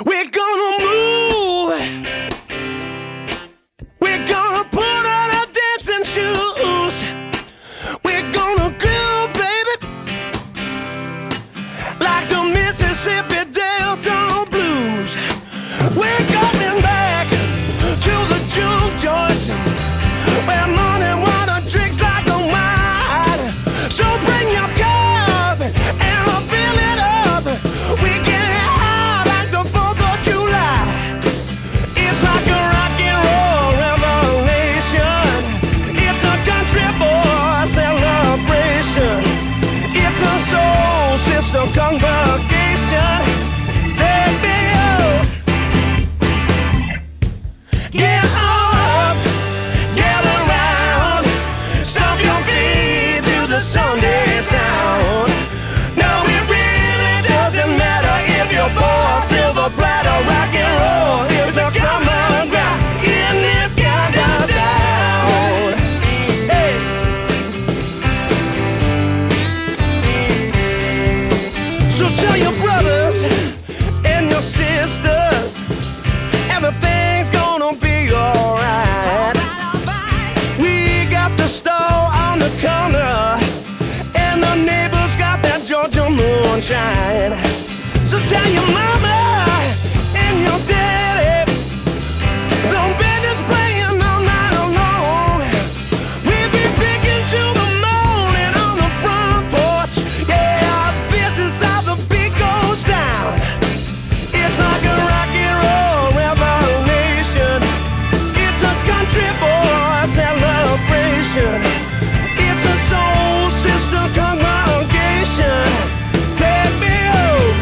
We're gonna move. We're gonna put on our dancing shoes. We're gonna groove, baby, like the Mississippi Delta blues. We're going back to the juke joints where morning water drinks like a wine. So bring your cup and I'll fill it up. We get high like the 4th of July. It's like a rock and roll revelation. It's a country boy celebration. It's a soul sister congregation. Take me up. Get up, gather round, stomp your feet to the Sunday sound. No, it really doesn't matter if you're poor, silver, platter, rock and roll. It's a common ground in this kind of town. Hey. So tell your brothers and your sisters, everything's gonna be alright. We got the store on the corner, and the neighbors got that Georgia moonshine. So tell your mama and your daddy, some bandits playing all night long. We'll be picking till the morning on the front porch. Yeah, this is how the beat goes down. It's like a rock and roll revolution. It's a country boy celebration. It's a soul sister congregation. Take me home.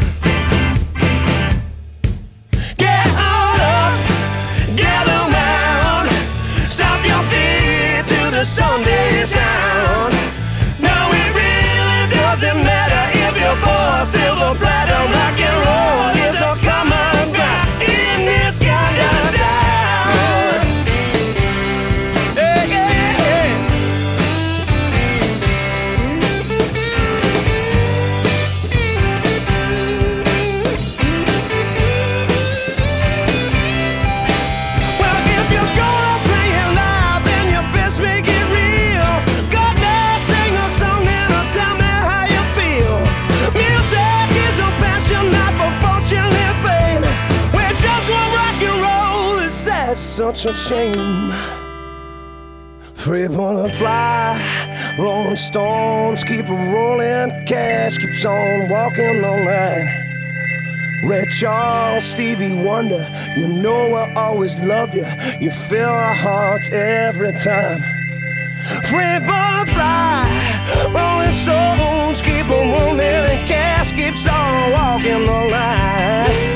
Get on up, gather round, stomp your feet to the Sunday sound. No, it really doesn't matter if you're poor, silver, platter, rock and roll. It's a common ground in this kind of town. Hey, hey, hey. Well, if you're gonna play it live, then you best make it real. Go down, sing a song and tell me how you feel. Music is a passion, not for fortune and fame. We just want rock and roll. It's sad, such a shame. Free wanna fly, Rolling Stones keep a rolling, cash keeps on walking the line. Ray Charles, Stevie Wonder, you know I always love you. You fill our hearts every time. Free bird fly, Rolling Stones keep a rolling, and cash keeps on walking the line.